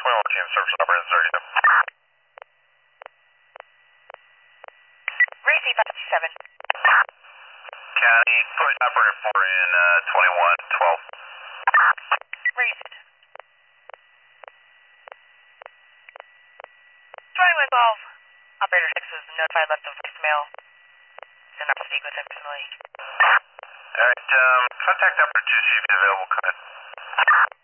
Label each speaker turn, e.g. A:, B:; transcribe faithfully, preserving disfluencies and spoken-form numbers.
A: twenty-one team service operator thirty.
B: Race eight five seven.
A: County, push operator four in uh, twenty-one twelve.
B: Race it. twenty-one twelve. Operator six was notified left of voicemail. Did not speak with him personally.
A: Alright, um, contact operator two, see if he's available. Go ahead.